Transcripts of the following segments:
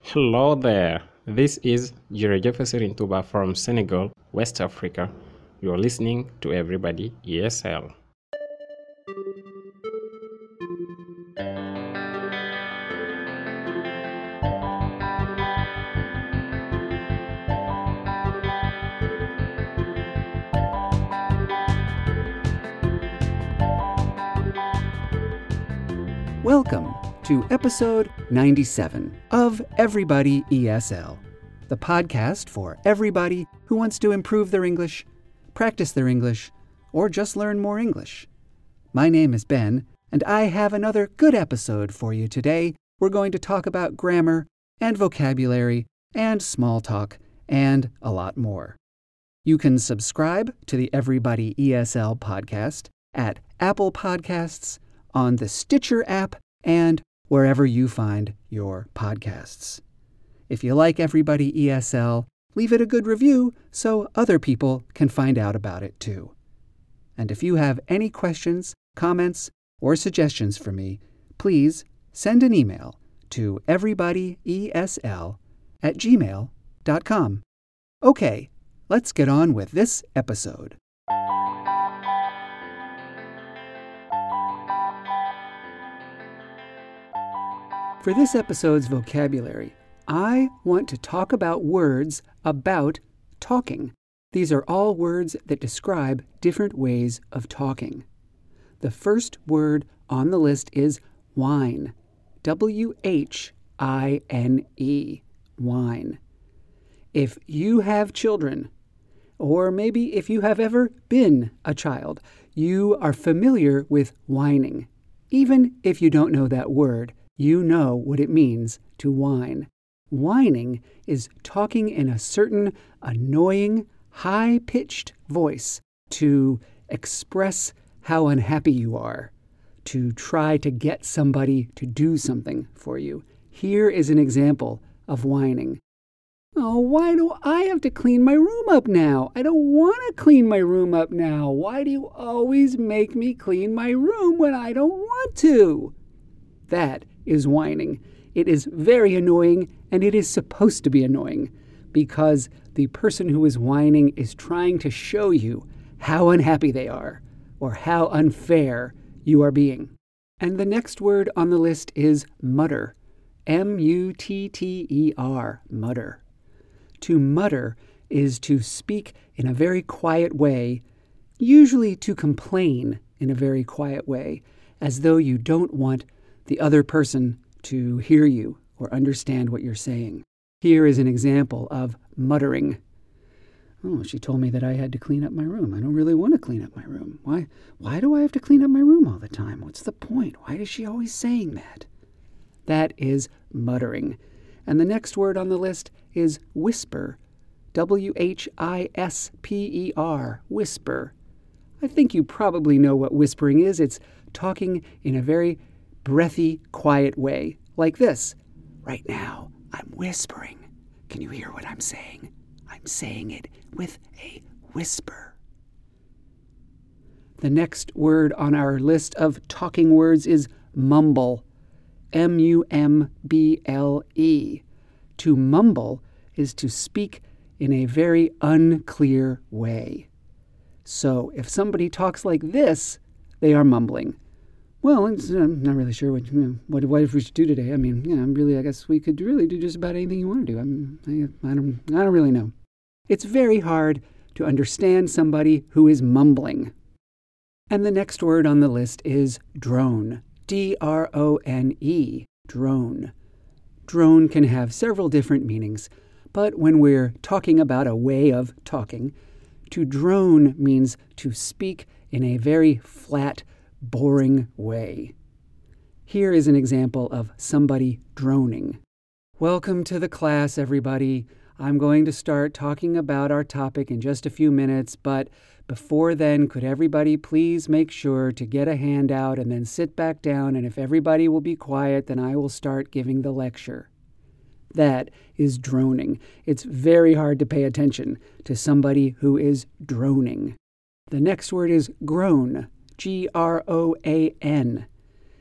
Hello there. This is Jireje Fesirintuba from Senegal, West Africa. You're listening to Everybody ESL. Welcome to episode 97 of Everybody ESL, the podcast for everybody who wants to improve their English, practice their English, or just learn more English. My name is Ben, and I have another good episode for you today. We're going to talk about grammar and vocabulary and small talk and a lot more. You can subscribe to the Everybody ESL podcast at Apple Podcasts, on the Stitcher app, and wherever you find your podcasts. If you like Everybody ESL, leave it a good review so other people can find out about it too. And if you have any questions, comments, or suggestions for me, please send an email to everybodyesl@gmail.com. Okay, let's get on with this episode. For this episode's vocabulary, I want to talk about words about talking. These are all words that describe different ways of talking. The first word on the list is whine. W-H-I-N-E. Whine. If you have children, or maybe if you have ever been a child, you are familiar with whining. Even if you don't know that word, you know what it means to whine. Whining is talking in a certain annoying, high-pitched voice to express how unhappy you are, to try to get somebody to do something for you. Here is an example of whining. Oh, why do I have to clean my room up now? I don't want to clean my room up now. Why do you always make me clean my room when I don't want to? That is whining. It is very annoying, and it is supposed to be annoying because the person who is whining is trying to show you how unhappy they are or how unfair you are being. And the next word on the list is mutter. M-U-T-T-E-R, mutter. To mutter is to speak in a very quiet way, usually to complain in a very quiet way, as though you don't want the other person to hear you or understand what you're saying. Here is an example of muttering. Oh, she told me that I had to clean up my room. I don't really want to clean up my room. Why do I have to clean up my room all the time? What's the point? Why is she always saying that? That is muttering. And the next word on the list is whisper. W-H-I-S-P-E-R, whisper. I think you probably know what whispering is. It's talking in a very breathy, quiet way, like this. Right now, I'm whispering. Can you hear what I'm saying? I'm saying it with a whisper. The next word on our list of talking words is mumble. M-U-M-B-L-E. To mumble is to speak in a very unclear way. So if somebody talks like this, they are mumbling. Well, I'm not really sure what if we should do today. I mean, I guess we could really do just about anything you want to do. I don't really know. It's very hard to understand somebody who is mumbling. And the next word on the list is drone. D-R-O-N-E, drone. Drone can have several different meanings, but when we're talking about a way of talking, to drone means to speak in a very flat, boring way. Here is an example of somebody droning. Welcome to the class, everybody. I'm going to start talking about our topic in just a few minutes, but before then, could everybody please make sure to get a handout and then sit back down, and if everybody will be quiet, then I will start giving the lecture. That is droning. It's very hard to pay attention to somebody who is droning. The next word is groan. G-R-O-A-N.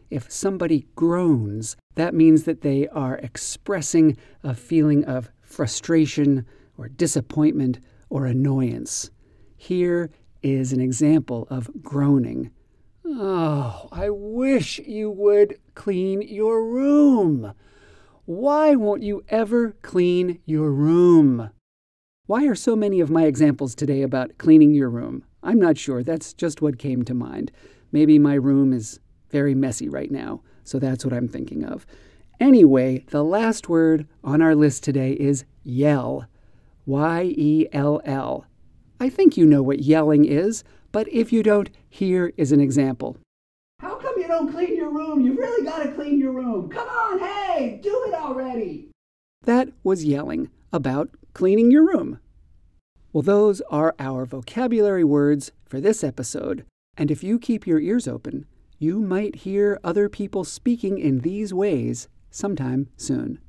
if somebody groans, that means that they are expressing a feeling of frustration or disappointment or annoyance. Here is an example of groaning. Oh, I wish you would clean your room. Why won't you ever clean your room? Why are so many of my examples today about cleaning your room? I'm not sure. That's just what came to mind. Maybe my room is very messy right now, so that's what I'm thinking of. Anyway, the last word on our list today is yell. Y-E-L-L. I think you know what yelling is, but if you don't, here is an example. How come you don't clean your room? You've really got to clean your room. Come on, hey, do it already. That was yelling about cleaning your room. Well, those are our vocabulary words for this episode. And if you keep your ears open, you might hear other people speaking in these ways sometime soon.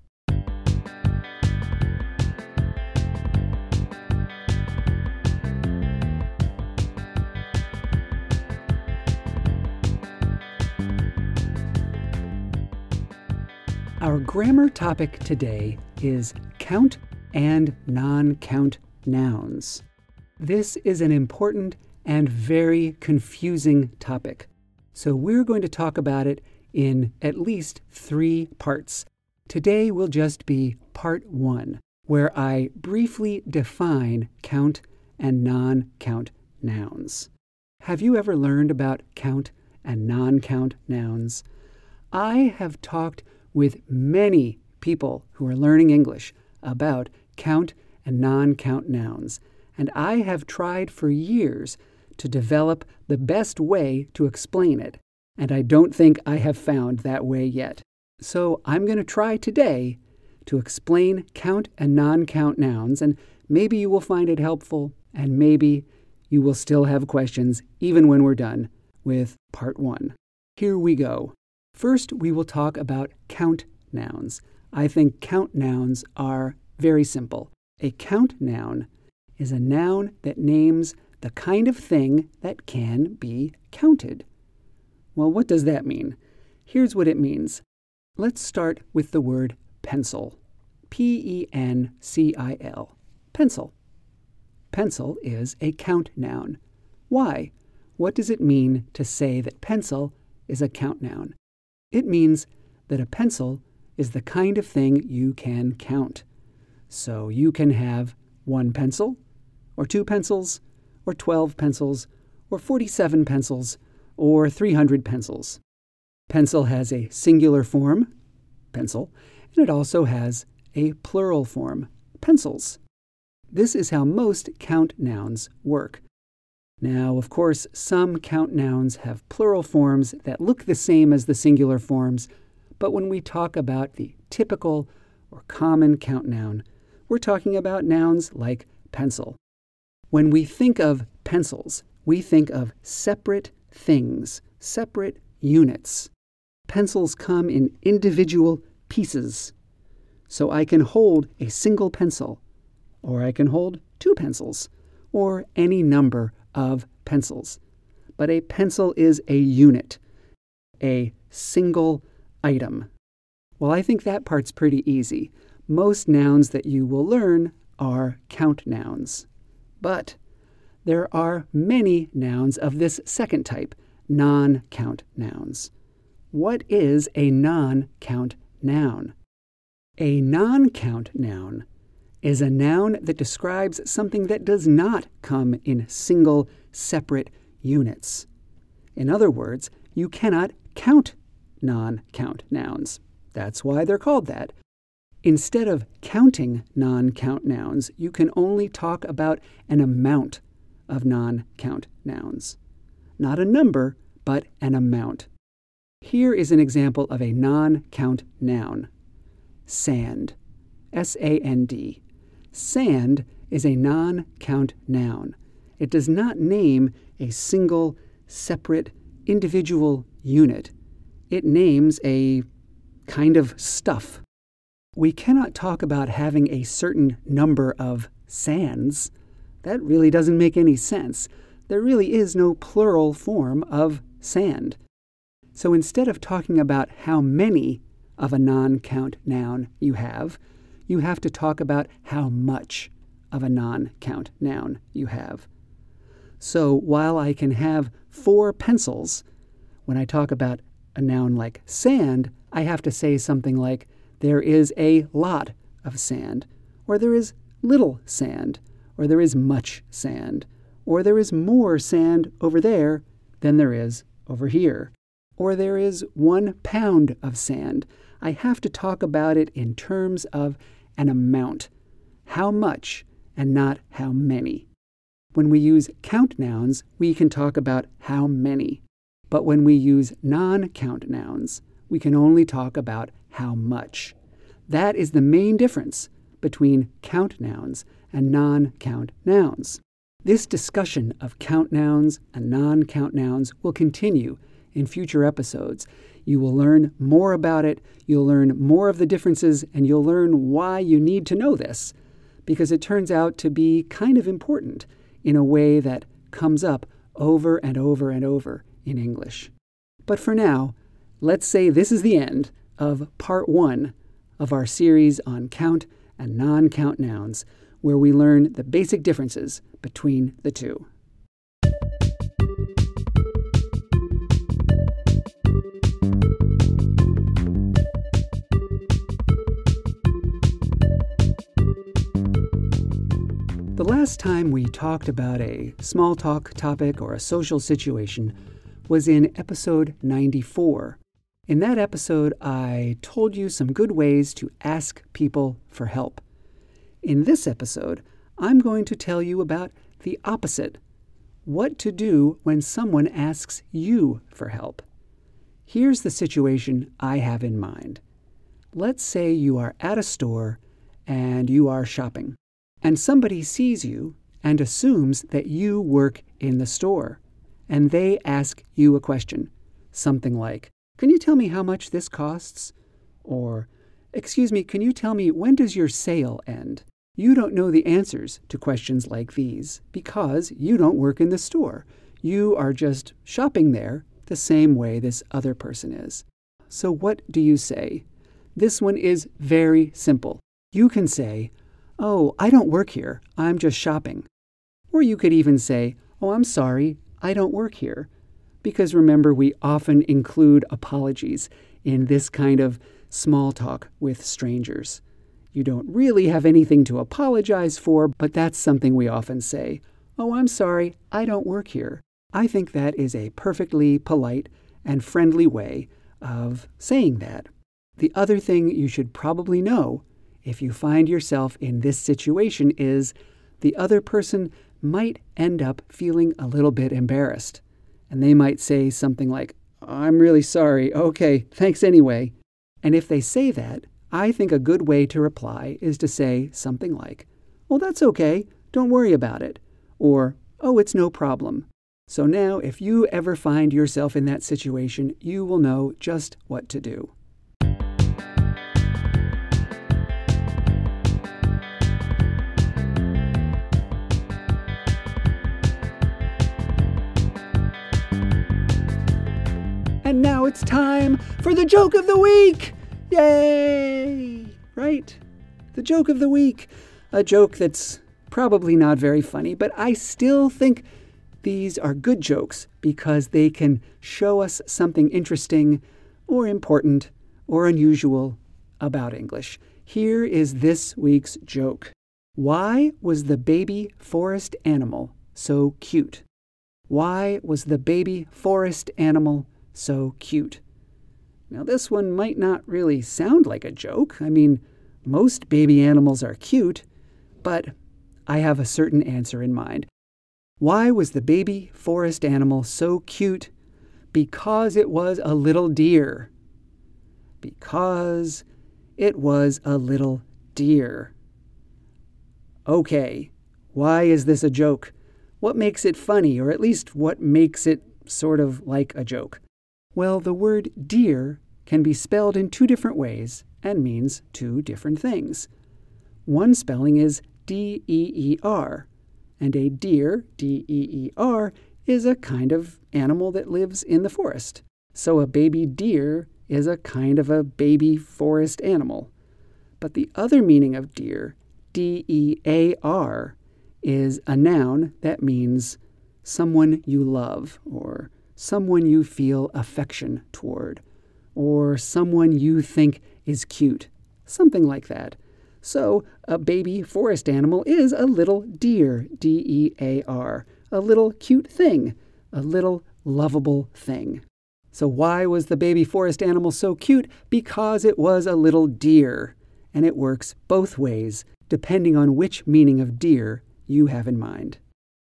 Our grammar topic today is count and non-count nouns. This is an important and very confusing topic, so we're going to talk about it in at least 3 parts. Today will just be part 1, where I briefly define count and non-count nouns. Have you ever learned about count and non-count nouns? I have talked with many people who are learning English about count and non-count nouns, and I have tried for years to develop the best way to explain it, and I don't think I have found that way yet. So I'm going to try today to explain count and non-count nouns, and maybe you will find it helpful, and maybe you will still have questions even when we're done with part 1. Here we go. First, we will talk about count nouns. I think count nouns are very simple. A count noun is a noun that names the kind of thing that can be counted. Well, what does that mean? Here's what it means. Let's start with the word pencil. P-E-N-C-I-L. Pencil. Pencil is a count noun. Why? What does it mean to say that pencil is a count noun? It means that a pencil is the kind of thing you can count. So you can have 1 pencil, or 2 pencils, or 12 pencils, or 47 pencils, or 300 pencils. Pencil has a singular form, pencil, and it also has a plural form, pencils. This is how most count nouns work. Now, of course, some count nouns have plural forms that look the same as the singular forms, but when we talk about the typical or common count noun, we're talking about nouns like pencil. When we think of pencils, we think of separate things, separate units. Pencils come in individual pieces. So I can hold a single pencil, or I can hold 2 pencils, or any number of pencils. But a pencil is a unit, a single item. Well, I think that part's pretty easy. Most nouns that you will learn are count nouns. But there are many nouns of this second type, non-count nouns. What is a non-count noun? A non-count noun is a noun that describes something that does not come in single, separate units. In other words, you cannot count non-count nouns. That's why they're called that. Instead of counting non-count nouns, you can only talk about an amount of non-count nouns. Not a number, but an amount. Here is an example of a non-count noun. Sand. S-A-N-D. Sand is a non-count noun. It does not name a single, separate, individual unit. It names a kind of stuff. We cannot talk about having a certain number of sands. That really doesn't make any sense. There really is no plural form of sand. So instead of talking about how many of a non-count noun you have to talk about how much of a non-count noun you have. So while I can have 4 pencils, when I talk about a noun like sand, I have to say something like, there is a lot of sand, or there is little sand, or there is much sand, or there is more sand over there than there is over here, or there is 1 pound of sand. I have to talk about it in terms of an amount, how much, and not how many. When we use count nouns, we can talk about how many. But when we use non-count nouns, we can only talk about how much. That is the main difference between count nouns and non-count nouns. This discussion of count nouns and non-count nouns will continue in future episodes. You will learn more about it, you'll learn more of the differences, and you'll learn why you need to know this, because it turns out to be kind of important in a way that comes up over and over and over in English. But for now, let's say this is the end of part 1 of our series on count and non-count nouns, where we learn the basic differences between the two. The last time we talked about a small talk topic or a social situation was in episode 94. In that episode, I told you some good ways to ask people for help. In this episode, I'm going to tell you about the opposite, what to do when someone asks you for help. Here's the situation I have in mind. Let's say you are at a store and you are shopping, and somebody sees you and assumes that you work in the store, and they ask you a question, something like, "Can you tell me how much this costs?" Or, "Excuse me, can you tell me when does your sale end?" You don't know the answers to questions like these because you don't work in the store. You are just shopping there the same way this other person is. So what do you say? This one is very simple. You can say, "Oh, I don't work here. I'm just shopping." Or you could even say, "Oh, I'm sorry. I don't work here." Because remember, we often include apologies in this kind of small talk with strangers. You don't really have anything to apologize for, but that's something we often say. "Oh, I'm sorry. I don't work here." I think that is a perfectly polite and friendly way of saying that. The other thing you should probably know if you find yourself in this situation is the other person might end up feeling a little bit embarrassed. And they might say something like, "I'm really sorry. Okay, thanks anyway." And if they say that, I think a good way to reply is to say something like, "Well, that's okay. Don't worry about it." Or, "Oh, it's no problem." So now, if you ever find yourself in that situation, you will know just what to do. And now it's time for the joke of the week! Yay! Right? The joke of the week. A joke that's probably not very funny, but I still think these are good jokes because they can show us something interesting or important or unusual about English. Here is this week's joke. Why was the baby forest animal so cute? Why was the baby forest animal so cute? Now, this one might not really sound like a joke. I mean, most baby animals are cute, but I have a certain answer in mind. Why was the baby forest animal so cute? Because it was a little deer. Because it was a little deer. Okay, why is this a joke? What makes it funny, or at least what makes it sort of like a joke? Well, the word deer can be spelled in 2 different ways and means 2 different things. One spelling is D-E-E-R, and a deer, D-E-E-R, is a kind of animal that lives in the forest. So a baby deer is a kind of a baby forest animal. But the other meaning of deer, D-E-A-R, is a noun that means someone you love, or someone you feel affection toward, or someone you think is cute, something like that. So a baby forest animal is a little deer, D-E-A-R, a little cute thing, a little lovable thing. So why was the baby forest animal so cute? Because it was a little deer, and it works both ways, depending on which meaning of deer you have in mind.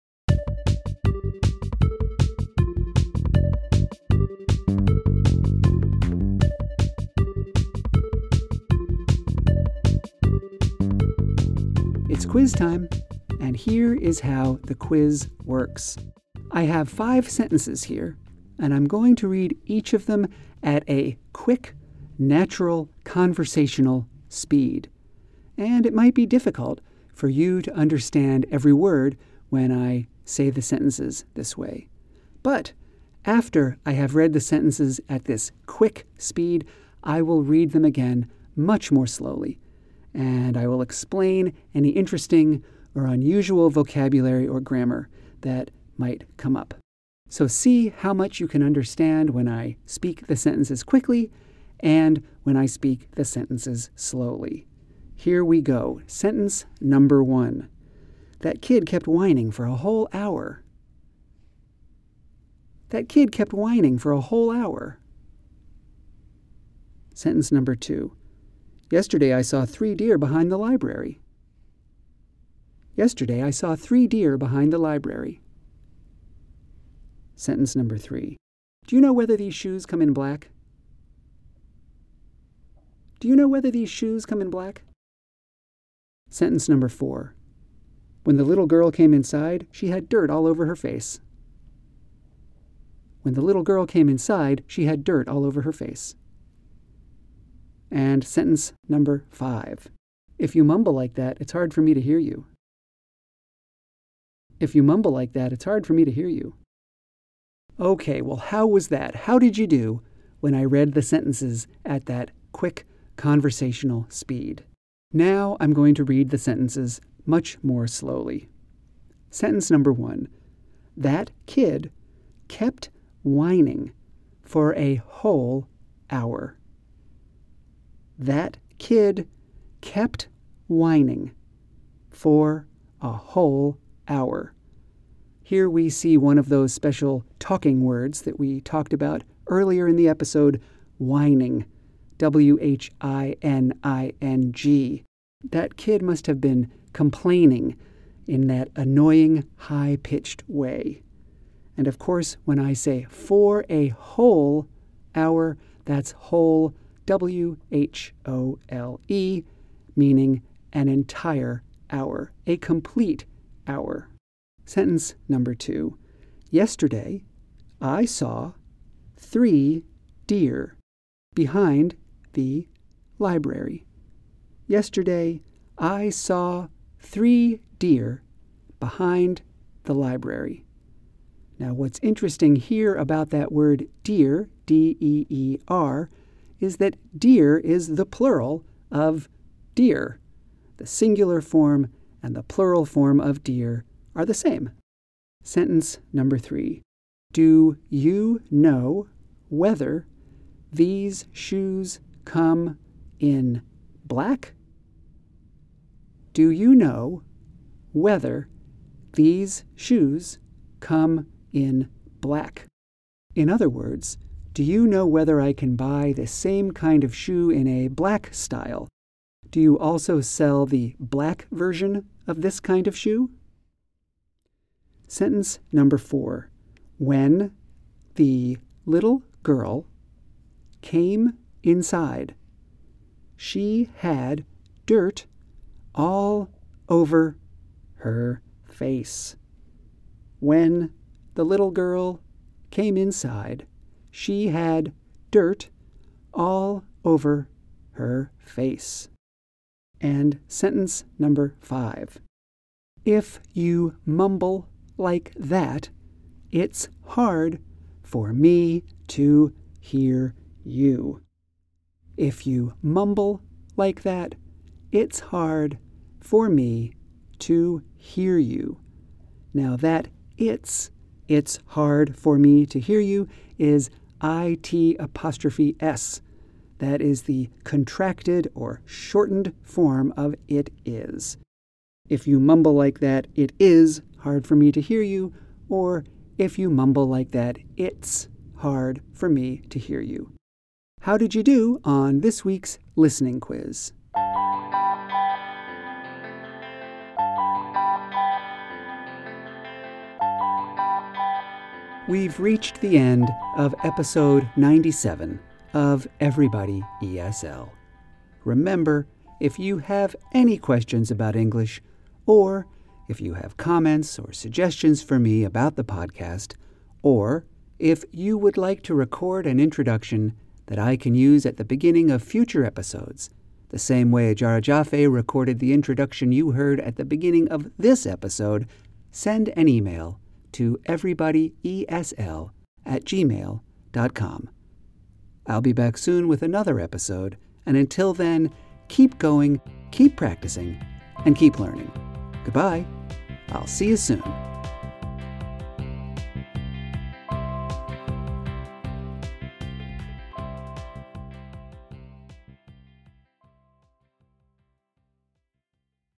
It's quiz time, and here is how the quiz works. I have 5 sentences here, and I'm going to read each of them at a quick, natural, conversational speed. And it might be difficult for you to understand every word when I say the sentences this way. But after I have read the sentences at this quick speed, I will read them again much more slowly, and I will explain any interesting or unusual vocabulary or grammar that might come up. So see how much you can understand when I speak the sentences quickly and when I speak the sentences slowly. Here we go. Sentence number 1. That kid kept whining for a whole hour. That kid kept whining for a whole hour. Sentence number 2. Yesterday I saw 3 deer behind the library. Yesterday I saw 3 deer behind the library. Sentence number 3. Do you know whether these shoes come in black? Do you know whether these shoes come in black? Sentence number 4. When the little girl came inside, she had dirt all over her face. When the little girl came inside, she had dirt all over her face. And sentence number 5. If you mumble like that, it's hard for me to hear you. If you mumble like that, it's hard for me to hear you. Okay, well, how was that? How did you do when I read the sentences at that quick conversational speed? Now I'm going to read the sentences much more slowly. Sentence number 1. That kid kept whining for a whole hour. That kid kept whining for a whole hour. Here we see one of those special talking words that we talked about earlier in the episode, whining. W-H-I-N-I-N-G. That kid must have been complaining in that annoying, high-pitched way. And of course, when I say for a whole hour, that's whole, W-H-O-L-E, meaning an entire hour, a complete hour. Sentence number 2. Yesterday, I saw 3 deer behind the library. Yesterday, I saw 3 deer behind the library. Now, what's interesting here about that word deer, D-E-E-R, is that deer is the plural of deer. The singular form and the plural form of deer are the same. Sentence number 3. Do you know whether these shoes come in black? Do you know whether these shoes come in black? In other words, do you know whether I can buy the same kind of shoe in a black style? Do you also sell the black version of this kind of shoe? Sentence number 4. When the little girl came inside, she had dirt all over her face. When the little girl came inside, she had dirt all over her face. And sentence number 5. If you mumble like that, it's hard for me to hear you. If you mumble like that, it's hard for me to hear you. Now that it's hard for me to hear you is IT''S. That is the contracted or shortened form of it is. If you mumble like that, it is hard for me to hear you, or if you mumble like that, it's hard for me to hear you. How did you do on this week's listening quiz? We've reached the end of episode 97 of Everybody ESL. Remember, if you have any questions about English, or if you have comments or suggestions for me about the podcast, or if you would like to record an introduction that I can use at the beginning of future episodes, the same way Jara Jaffe recorded the introduction you heard at the beginning of this episode, send an email to everybodyesl@gmail.com. I'll be back soon with another episode, and until then, keep going, keep practicing, and keep learning. Goodbye. I'll see you soon.